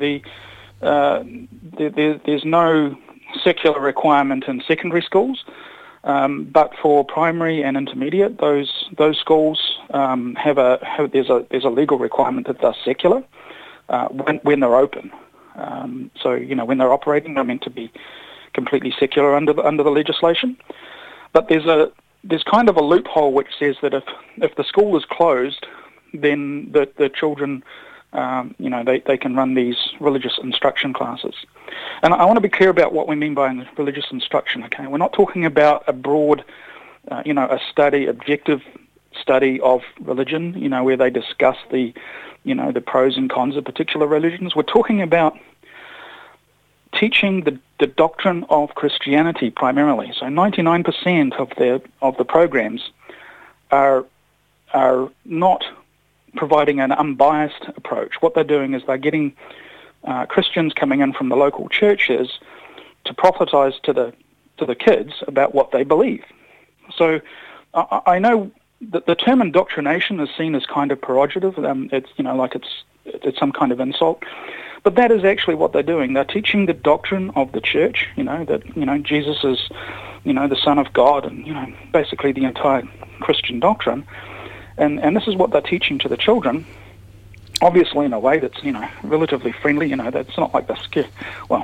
there's no secular requirement in secondary schools, but for primary and intermediate, those schools there's a legal requirement that they're secular when they're open. So when they're operating, they're meant to be completely secular under the legislation. But there's kind of a loophole which says that if the school is closed, then the children they can run these religious instruction classes. And I want to be clear about what we mean by religious instruction, okay? We're not talking about a broad, objective study of religion, where they discuss the pros and cons of particular religions. We're talking about teaching the doctrine of Christianity primarily. So 99% of the programs are not providing an unbiased approach. What they're doing is they're getting Christians coming in from the local churches to proselytize to the kids about what they believe. So I know that the term indoctrination is seen as kind of pejorative. It's some kind of insult, but that is actually what they're doing. They're teaching the doctrine of the church. That Jesus is the Son of God, and basically the entire Christian doctrine. And this is what they're teaching to the children, obviously in a way that's, relatively friendly. That's not like they're scared. Well,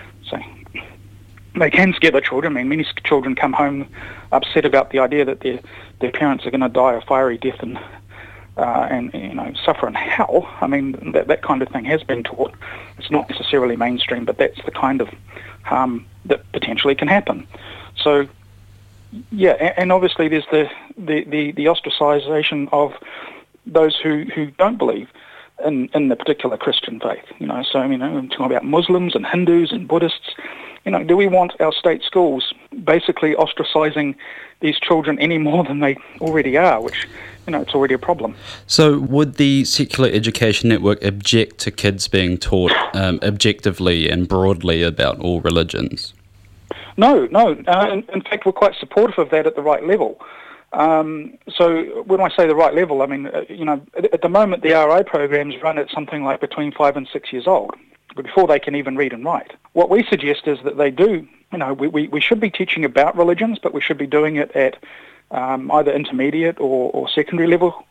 they can scare the children. I mean, many children come home upset about the idea that their parents are going to die a fiery death and suffer in hell. I mean, that kind of thing has been taught. It's not necessarily mainstream, but that's the kind of harm that potentially can happen. So, yeah, and obviously there's the ostracization of those who don't believe in the particular Christian faith. So I'm talking about Muslims and Hindus and Buddhists. Do we want our state schools basically ostracizing these children any more than they already are, which, it's already a problem. So would the Secular Education Network object to kids being taught objectively and broadly about all religions? No. In fact, we're quite supportive of that at the right level. So when I say the right level, I mean, at the moment the RI programs run at something like between 5 and 6 years old, before they can even read and write. What we suggest is that they do, we should be teaching about religions, but we should be doing it at either intermediate or secondary level,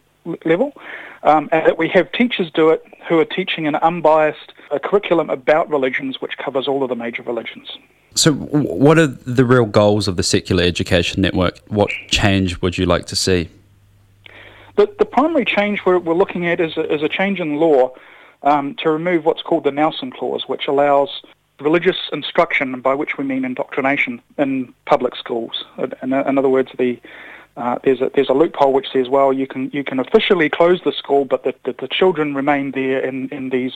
and that we have teachers do it who are teaching an unbiased curriculum about religions, which covers all of the major religions. So what are the real goals of the Secular Education Network? What change would you like to see? The primary change we're looking at is a change in law to remove what's called the Nelson Clause, which allows religious instruction, by which we mean indoctrination, in public schools. In other words, there's a loophole which says, well, you can officially close the school, but the children remain there in these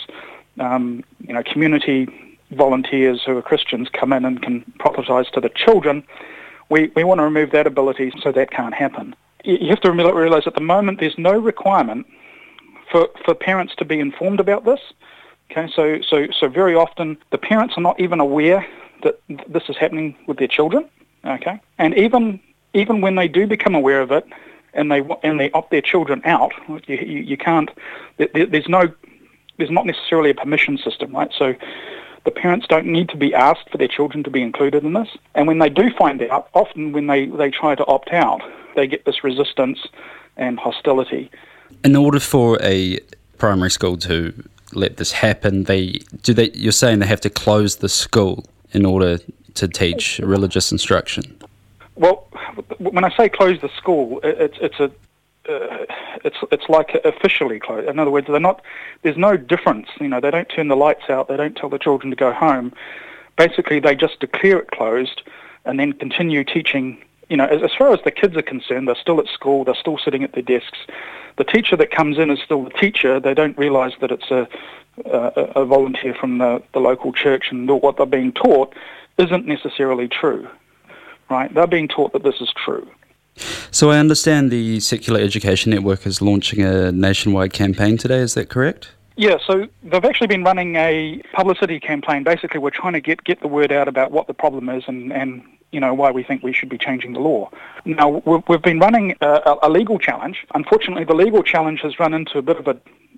community volunteers who are Christians come in and can proselytize to the children. We want to remove that ability so that can't happen. You have to realize at the moment there's no requirement for parents to be informed about this. Okay, so very often the parents are not even aware that this is happening with their children. Okay, and even when they do become aware of it and they opt their children out, you can't. There's not necessarily a permission system, right? So the parents don't need to be asked for their children to be included in this. And when they do find out, often when they try to opt out, they get this resistance and hostility. In order for a primary school to let this happen, you're saying they have to close the school in order to teach religious instruction? Well, when I say close the school, it's it's like officially closed. In other words, there's no difference. They don't turn the lights out. They don't tell the children to go home. Basically, they just declare it closed and then continue teaching. As far as the kids are concerned, they're still at school. They're still sitting at their desks. The teacher that comes in is still the teacher. They don't realise that it's a volunteer from the local church, and what they're being taught isn't necessarily true. Right? They're being taught that this is true. So I understand the Secular Education Network is launching a nationwide campaign today, is that correct? Yeah, so they've actually been running a publicity campaign. Basically, we're trying to get the word out about what the problem is and why we think we should be changing the law. Now, we've been running a legal challenge. Unfortunately, the legal challenge has run into a bit of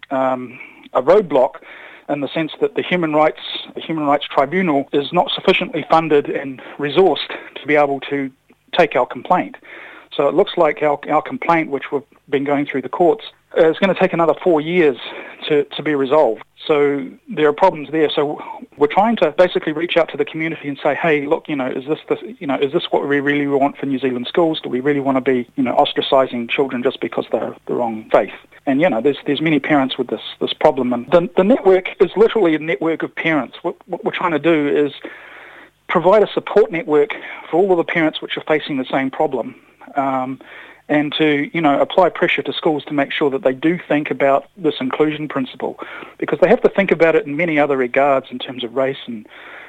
a roadblock in the sense that the Human Rights Tribunal is not sufficiently funded and resourced to be able to take our complaint. So it looks like our complaint, which we've been going through the courts, is going to take another 4 years to be resolved. So there are problems there. So we're trying to basically reach out to the community and say, hey, look, is this what we really want for New Zealand schools? Do we really want to be, ostracising children just because they're the wrong faith? And there's many parents with this problem, and the network is literally a network of parents. What we're trying to do is provide a support network for all of the parents which are facing the same problem. And to, apply pressure to schools to make sure that they do think about this inclusion principle, because they have to think about it in many other regards in terms of race and,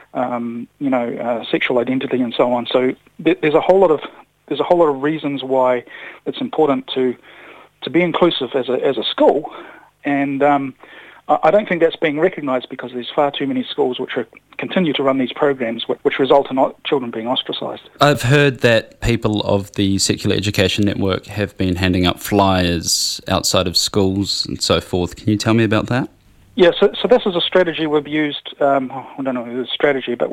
sexual identity and so on. So there's a whole lot of reasons why it's important to be inclusive as a school, and I don't think that's being recognised because there's far too many schools which continue to run these programs which result in children being ostracised. I've heard that people of the Secular Education Network have been handing out flyers outside of schools and so forth. Can you tell me about that? Yeah, so this is a strategy we've used. I don't know if it's a strategy, but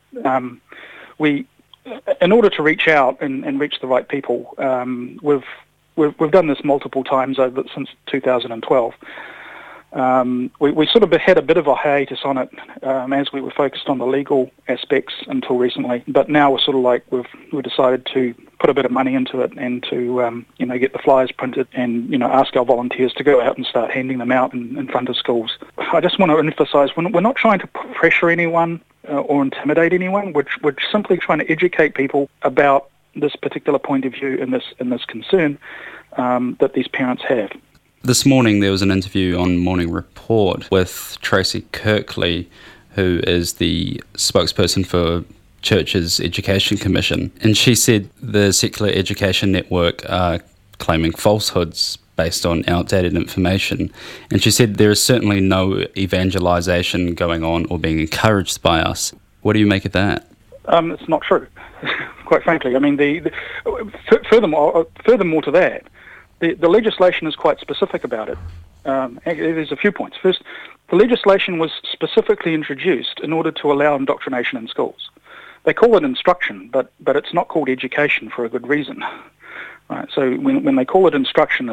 we in order to reach out and reach the right people, we've done this multiple times since 2012. We sort of had a bit of a hiatus on it as we were focused on the legal aspects until recently, but now we're sort of like we've decided to put a bit of money into it and to get the flyers printed and ask our volunteers to go out and start handing them out in front of schools. I just want to emphasise we're not trying to pressure anyone or intimidate anyone. We're simply trying to educate people about this particular point of view and this concern that these parents have. This morning there was an interview on Morning Report with Tracy Kirkley, who is the spokesperson for Church's Education Commission, and she said the Secular Education Network are claiming falsehoods based on outdated information, and she said there is certainly no evangelisation going on or being encouraged by us. What do you make of that? It's not true, quite frankly. I mean, furthermore to that, the legislation is quite specific about it. There's a few points. First, the legislation was specifically introduced in order to allow indoctrination in schools. They call it instruction, but it's not called education for a good reason. Right? So when they call it instruction,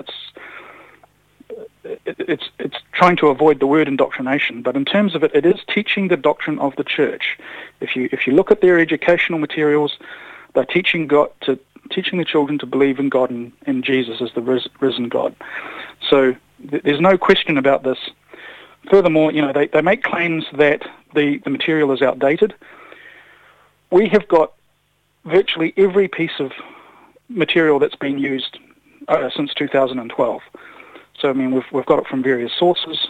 it's trying to avoid the word indoctrination. But in terms of it is teaching the doctrine of the church. If you look at their educational materials, they're teaching the children to believe in God and Jesus as the risen God. So there's no question about this. Furthermore, they make claims that the material is outdated. We have got virtually every piece of material that's been used since 2012. So I mean, we've got it from various sources.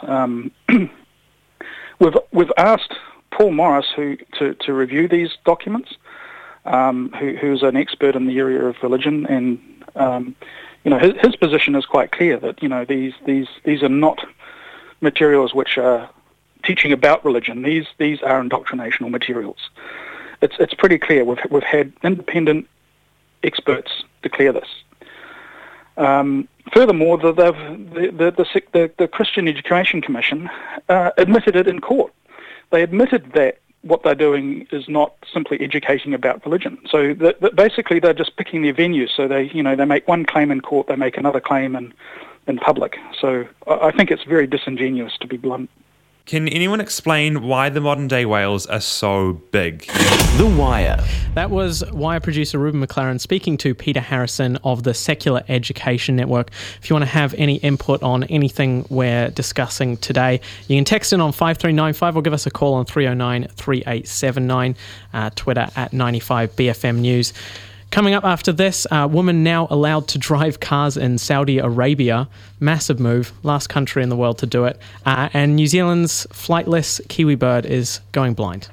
We've asked Paul Morris to review these documents. Who's an expert in the area of religion, and his position is quite clear that these are not materials which are teaching about religion. These are indoctrinational materials. It's pretty clear. We've had independent experts declare this. Furthermore, the Christian Education Commission admitted it in court. They admitted that what they're doing is not simply educating about religion. So basically they're just picking their venues. So they make one claim in court, they make another claim in public. So I think it's very disingenuous, to be blunt. Can anyone explain why the modern-day whales are so big? The Wire. That was Wire producer Ruben McLaren speaking to Peter Harrison of the Secular Education Network. If you want to have any input on anything we're discussing today, you can text in on 5395 or give us a call on 309 3879, Twitter at 95BFM News. Coming up after this, a woman now allowed to drive cars in Saudi Arabia. Massive move, last country in the world to do it. And New Zealand's flightless kiwi bird is going blind.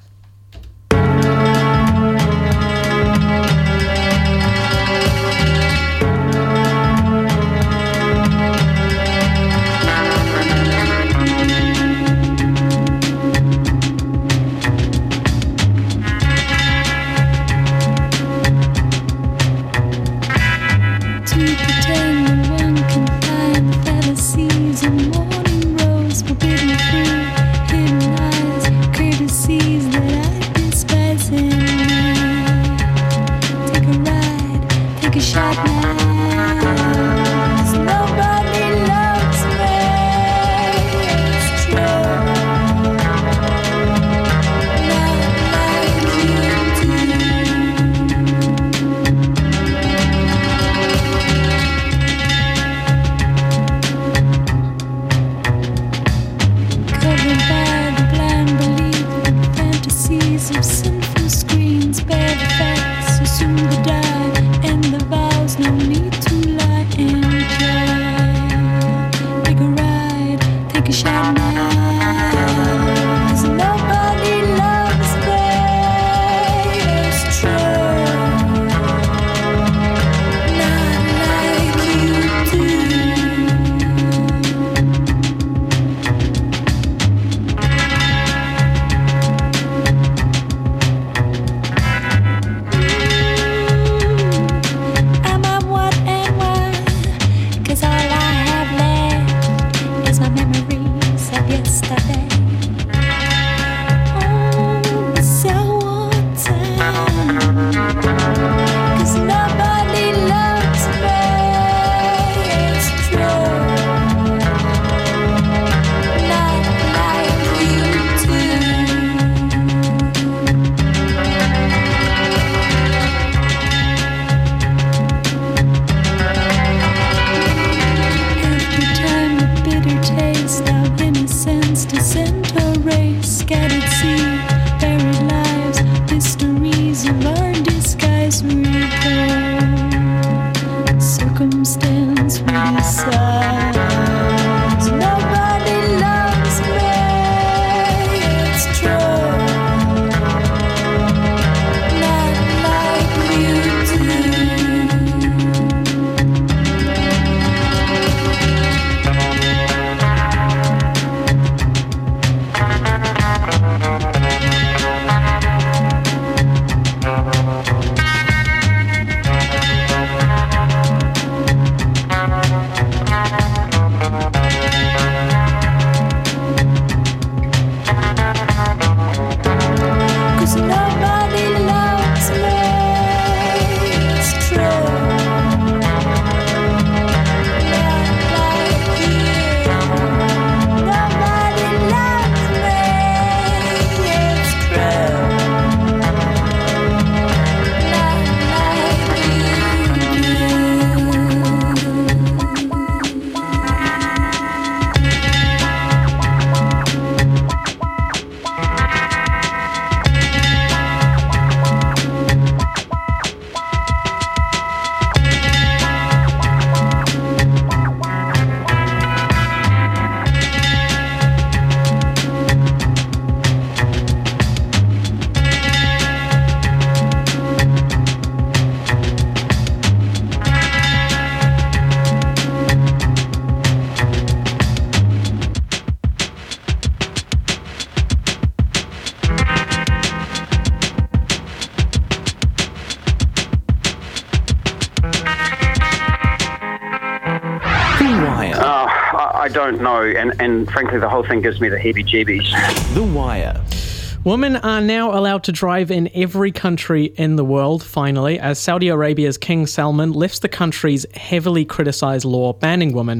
I don't know, and frankly, the whole thing gives me the heebie-jeebies. The Wire. Women are now allowed to drive in every country in the world, finally, as Saudi Arabia's King Salman lifts the country's heavily criticised law banning women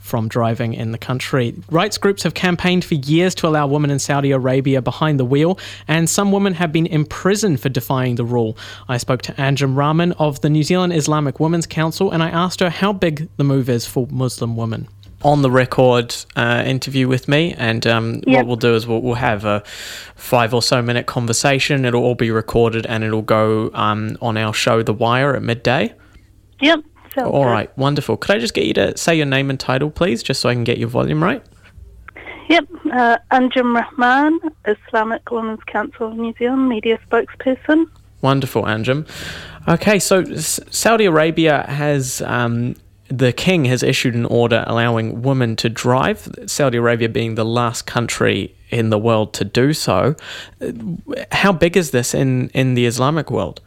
from driving in the country. Rights groups have campaigned for years to allow women in Saudi Arabia behind the wheel, and some women have been imprisoned for defying the rule. I spoke to Anjum Rahman of the New Zealand Islamic Women's Council, and I asked her how big the move is for Muslim women. On the record interview with me, and what we'll do is we'll have a 5 or so minute conversation. It'll all be recorded and it'll go on our show The Wire at midday. Yep. All right, wonderful. Could I just get you to say your name and title, please, just so I can get your volume right? Yep. Anjum Rahman, Islamic Women's Council of New Zealand, media spokesperson. Wonderful, Anjum. Okay, so Saudi Arabia has... the king has issued an order allowing women to drive, Saudi Arabia being the last country in the world to do so. How big is this in the Islamic world?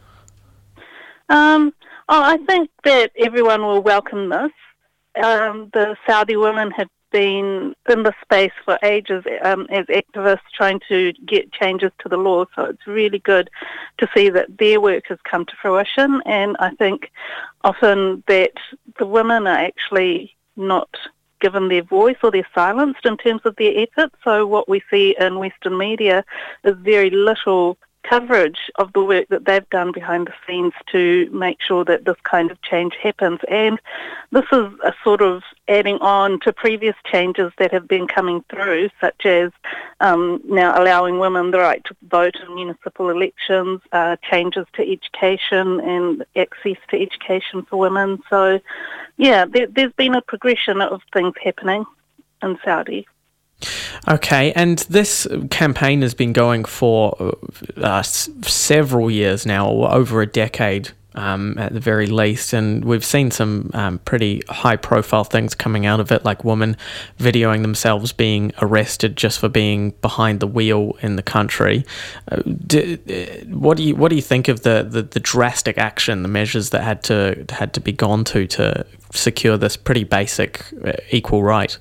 I think that everyone will welcome this. The Saudi women have been in the space for ages as activists trying to get changes to the law, so it's really good to see that their work has come to fruition, and I think often that the women are actually not given their voice or they're silenced in terms of their efforts. So what we see in Western media is very little coverage of the work that they've done behind the scenes to make sure that this kind of change happens. And this is a sort of adding on to previous changes that have been coming through, such as now allowing women the right to vote in municipal elections, changes to education and access to education for women. So, yeah, there's been a progression of things happening in Saudi. Okay, and this campaign has been going for several years now, or over a decade at the very least, and we've seen some pretty high-profile things coming out of it, like women videoing themselves being arrested just for being behind the wheel in the country. What do you think of the drastic action, the measures that had to be gone to secure this pretty basic equal right?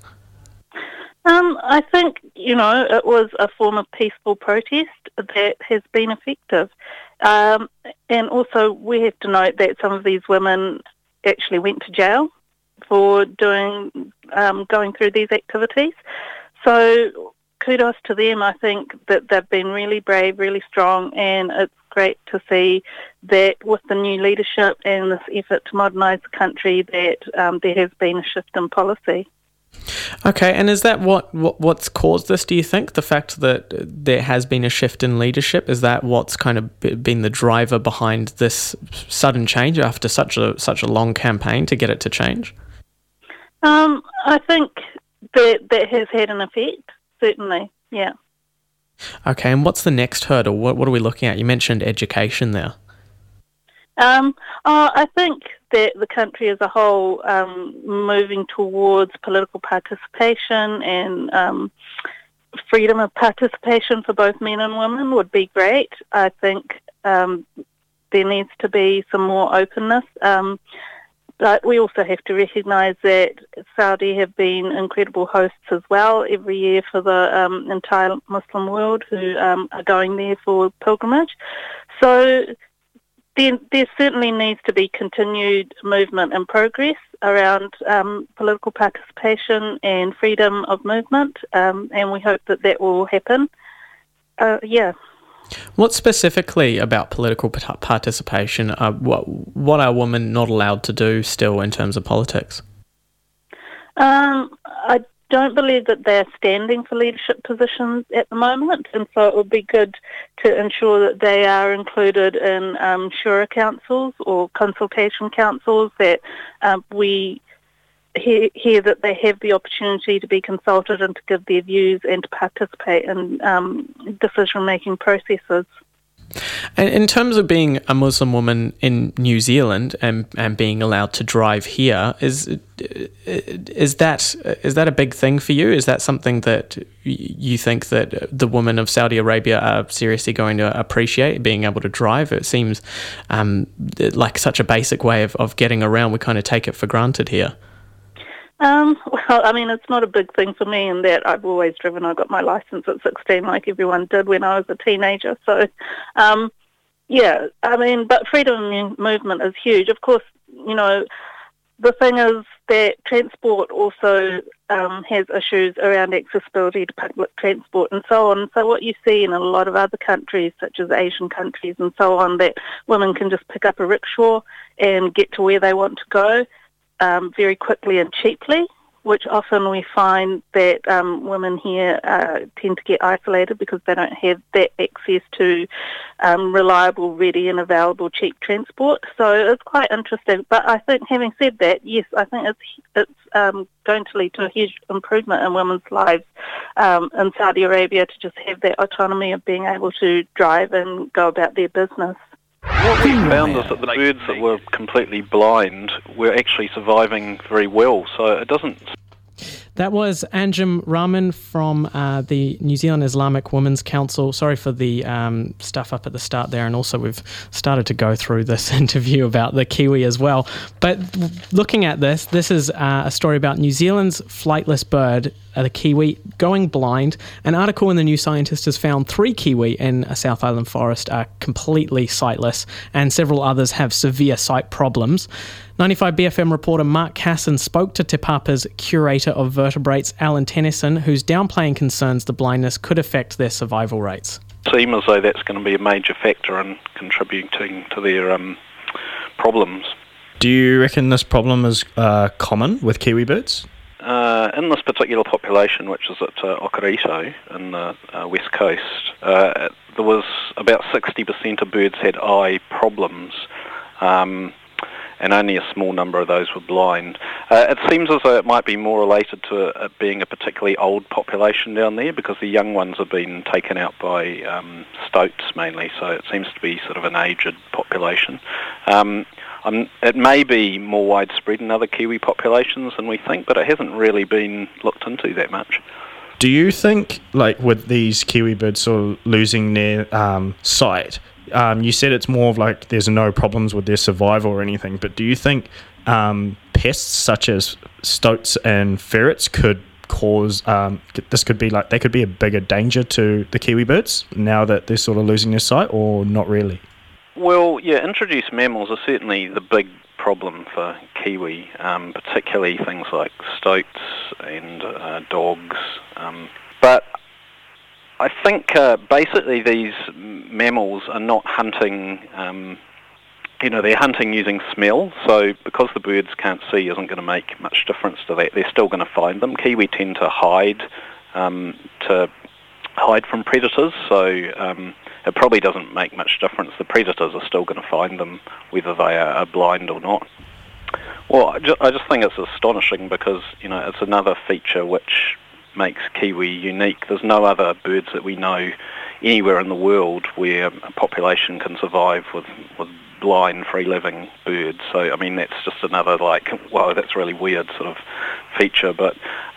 I think, it was a form of peaceful protest that has been effective. And also we have to note that some of these women actually went to jail for going through these activities. So kudos to them. I think that they've been really brave, really strong, and it's great to see that with the new leadership and this effort to modernise the country that there has been a shift in policy. Okay, and is that what's caused this, do you think? The fact that there has been a shift in leadership, is that what's kind of been the driver behind this sudden change after such a long campaign to get it to change? I think that has had an effect, certainly, yeah. Okay, and what's the next hurdle? What are we looking at? You mentioned education there. I think that the country as a whole moving towards political participation and freedom of participation for both men and women would be great. I think there needs to be some more openness. But we also have to recognise that Saudi have been incredible hosts as well every year for the entire Muslim world who are going there for pilgrimage. So there certainly needs to be continued movement and progress around political participation and freedom of movement, and we hope that will happen. Yeah. What specifically about political participation? What are women not allowed to do still in terms of politics? I don't believe that they're standing for leadership positions at the moment, and so it would be good to ensure that they are included in shura councils or consultation councils, that we hear that they have the opportunity to be consulted and to give their views and to participate in decision-making processes. And in terms of being a Muslim woman in New Zealand and being allowed to drive here, is that a big thing for you? Is that something that you think that the women of Saudi Arabia are seriously going to appreciate, being able to drive? It seems like such a basic way of getting around. We kind of take it for granted here. Well, I mean, it's not a big thing for me in that I've always driven. I got my licence at 16 like everyone did when I was a teenager. So, yeah, I mean, but freedom of movement is huge. Of course, the thing is that transport also has issues around accessibility to public transport and so on. So what you see in a lot of other countries, such as Asian countries and so on, that women can just pick up a rickshaw and get to where they want to go very quickly and cheaply, which often we find that women here tend to get isolated because they don't have that access to reliable, ready and available cheap transport. So it's quite interesting. But I think, having said that, yes, I think it's going to lead to a huge improvement in women's lives in Saudi Arabia to just have that autonomy of being able to drive and go about their business. What we found is that the birds that were completely blind were actually surviving very well, so it doesn't... That was Anjum Rahman from the New Zealand Islamic Women's Council. Sorry for the stuff up at the start there, and also we've started to go through this interview about the kiwi as well. But looking at this is a story about New Zealand's flightless bird, the kiwi, going blind. An article in The New Scientist has found 3 kiwi in a South Island forest are completely sightless, and several others have severe sight problems. 95BFM reporter Mark Casson spoke to Te Papa's curator of vertebrates, Alan Tennyson, who's downplaying concerns the blindness could affect their survival rates. It seems as though that's going to be a major factor in contributing to their problems. Do you reckon this problem is common with kiwi birds? In this particular population, which is at Okarito in the west coast, there was about 60% of birds had eye problems, and only a small number of those were blind. It seems as though it might be more related to it being a particularly old population down there, because the young ones have been taken out by stoats mainly, so it seems to be sort of an aged population. It may be more widespread in other kiwi populations than we think, but it hasn't really been looked into that much. Do you think, like with these kiwi birds sort of losing their sight, you said it's more of like there's no problems with their survival or anything, but do you think pests such as stoats and ferrets could cause, this could be like, they could be a bigger danger to the kiwi birds now that they're sort of losing their sight, or not really? Well, yeah, introduced mammals are certainly the big problem for kiwi, particularly things like stoats and dogs. But I think basically these mammals are not hunting, they're hunting using smell, so because the birds can't see isn't going to make much difference to that. They're still going to find them. Kiwi tend to hide from predators, so it probably doesn't make much difference. The predators are still going to find them whether they are blind or not. Well, I just think it's astonishing because, it's another feature which makes kiwi unique. There's no other birds that we know anywhere in the world where a population can survive with blind, free-living birds. So, I mean, that's just another, that's really weird sort of feature. But,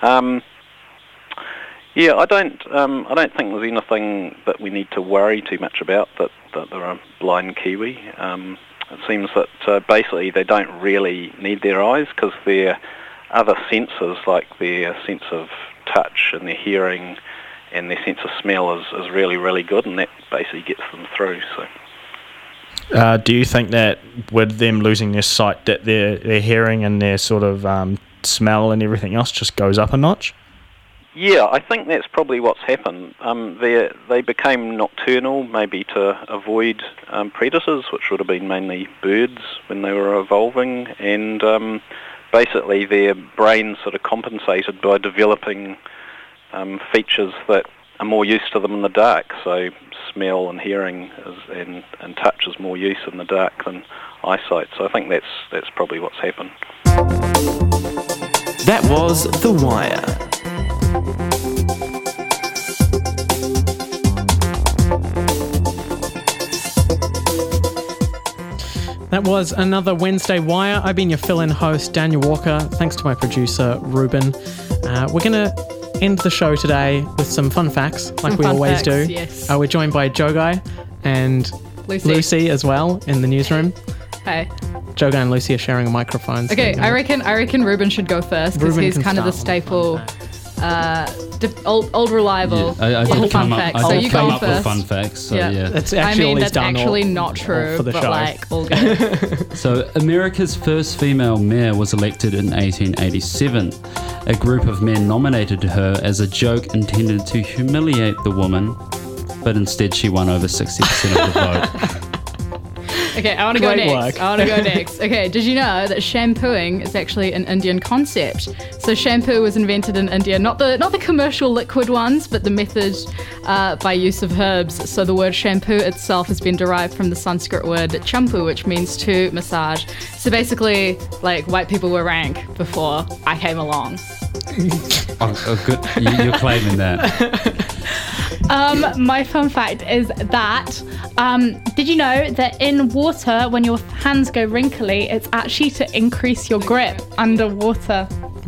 yeah, I don't think there's anything that we need to worry too much about that there are blind kiwi. It seems that basically they don't really need their eyes because their other senses, like their sense of touch and their hearing and their sense of smell is really, really good, and that basically gets them through. So, do you think that with them losing their sight, that their hearing and their sort of smell and everything else just goes up a notch? Yeah, I think that's probably what's happened. They became nocturnal, maybe to avoid predators, which would have been mainly birds when they were evolving, and basically their brains sort of compensated by developing features that are more use to them in the dark. So smell and hearing and touch is more use in the dark than eyesight. So I think that's probably what's happened. That was The Wire. That was another Wednesday Wire. I've been your fill-in host, Daniel Walker. Thanks to my producer, Ruben. We're going to end the show today with some fun facts, like we always do. Yes. We're joined by Jogai and Lucy as well in the newsroom. Hey. Jogai and Lucy are sharing a microphone. Okay, I reckon Ruben should go first because he's kind of the staple old reliable. Yeah, I did fun come facts. up, So I you did go come up first. with fun facts. So yeah. That's actually that's actually not true, for the but show. like all good. So, America's first female mayor was elected in 1887. A group of men nominated her as a joke intended to humiliate the woman, but instead she won over 60% of the vote. Okay, I want to go Great next. work. I want to go next. Okay, did you know that shampooing is actually an Indian concept? So shampoo was invented in India, not the commercial liquid ones, but the method by use of herbs. So the word shampoo itself has been derived from the Sanskrit word champu, which means to massage. So basically, like, white people were rank before I came along. Oh, good. You're claiming that. My fun fact is that did you know that in water, when your hands go wrinkly, it's actually to increase your grip underwater?